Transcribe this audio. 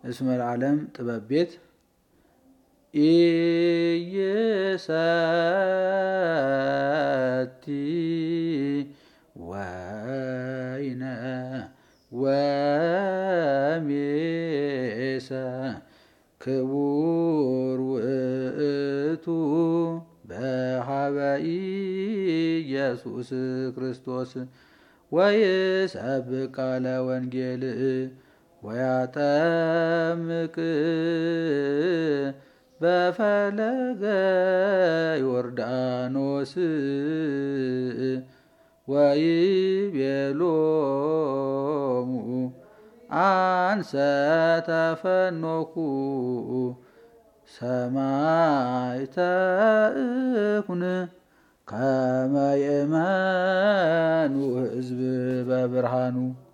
እስመ ለዓለም ጥበብ ቤት ኢይሰቲ ወይነ ወሜሰ ክቡር ውእቱ በሀበ ኢየሱስ ክርስቶስ ወይሰብክ ቃለ ወንጌል ወያጠምቅ በፈለገ ዮርዳኖስ ወይቤሎሙ አንሰ ተፈኖኩ ሰማዕተ እኩን ከመ ይእመኑ ሕዝብ በብርሃኑ